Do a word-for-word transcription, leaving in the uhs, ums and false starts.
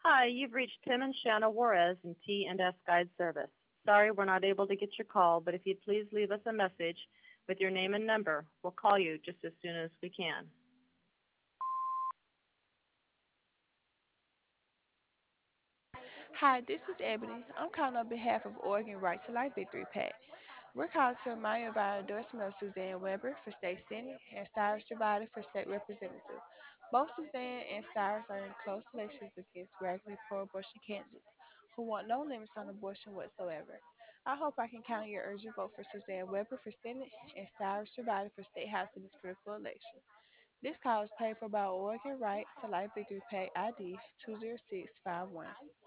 Hi, you've reached Tim and Shanna Juarez in T and S Guide Service. Sorry we're not able to get your call, but if you'd please leave us a message with your name and number, we'll call you just as soon as we can. Hi, this is Ebony. I'm calling on behalf of Oregon Right to Life Victory PAC. We're calling to remind you of our endorsement of Suzanne Weber for state senate and Cyrus Javadi for state representative. Both Suzanne and Cyrus are in close elections against radically pro-abortion candidates who want no limits on abortion whatsoever. I hope I can count on your urgent vote for Suzanne Weber for Senate and Cyrus Javadi for State House in this critical election. This call is paid for by Oregon Right to Life Victory PAC I D two zero six five one.